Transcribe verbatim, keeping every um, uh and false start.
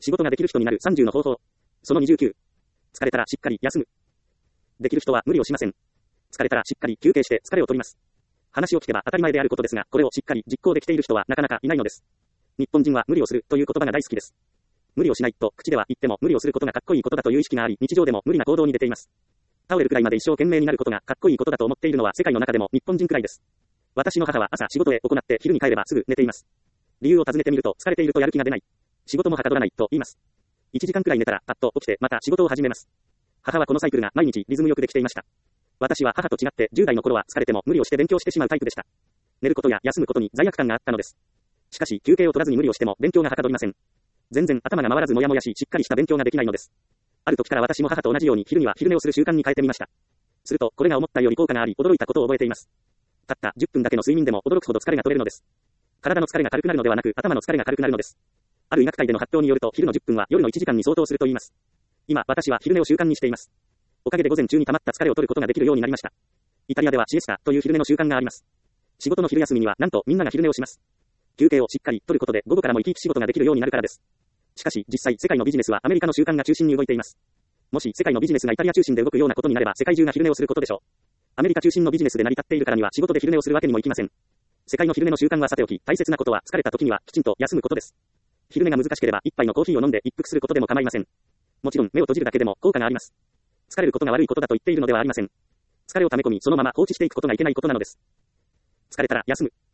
仕事ができる人になるさんじゅうの方法。そのにじゅうきゅう。疲れたらしっかり休む。できる人は無理をしません。疲れたらしっかり休憩して疲れを取ります。話を聞けば当たり前であることですが、これをしっかり実行できている人はなかなかいないのです。日本人は無理をするという言葉が大好きです。無理をしないと口では言っても無理をすることがかっこいいことだという意識があり、日常でも無理な行動に出ています。倒れるくらいまで一生懸命になることがかっこいいことだと思っているのは世界の中でも日本人くらいです。私の母は朝仕事へ行って昼に帰ればすぐ寝ています。理由を尋ねてみると疲れているとやる気が出ない。仕事もはかどらないと言います。いちじかんくらい寝たらパッと起きてまた仕事を始めます。母はこのサイクルが毎日リズムよくできていました。私は母と違ってじゅう代の頃は疲れても無理をして勉強してしまうタイプでした。寝ることや休むことに罪悪感があったのです。しかし休憩を取らずに無理をしても勉強がはかどりません。全然頭が回らずもやもやししっかりした勉強ができないのです。ある時から私も母と同じように昼には昼寝をする習慣に変えてみました。するとこれが思ったより効果があり驚いたことを覚えています。たったじゅっぷんだけの睡眠でも驚くほど疲れが取れるのです。体の疲れが軽くなるのではなく頭の疲れが軽くなるのです。ある医学会での発表によると昼のじゅっぷんは夜のいちじかんに相当すると言います。今私は昼寝を習慣にしています。おかげで午前中に溜まった疲れを取ることができるようになりました。イタリアではシエスタという昼寝の習慣があります。仕事の昼休みにはなんとみんなが昼寝をします。休憩をしっかり取ることで午後からも生き生き仕事ができるようになるからです。しかし実際世界のビジネスはアメリカの習慣が中心に動いています。もし世界のビジネスがイタリア中心で動くようなことになれば世界中が昼寝をすることでしょう。アメリカ中心のビジネスで成り立っているからには仕事で昼寝をするわけにもいきません。世界の昼寝の習慣はさておき、大切なことは疲れた時にはきちんと休むことです。昼寝が難しければ一杯のコーヒーを飲んで一服することでも構いません。もちろん目を閉じるだけでも効果があります。疲れることが悪いことだと言っているのではありません。疲れを溜め込みそのまま放置していくことがいけないことなのです。疲れたら休む。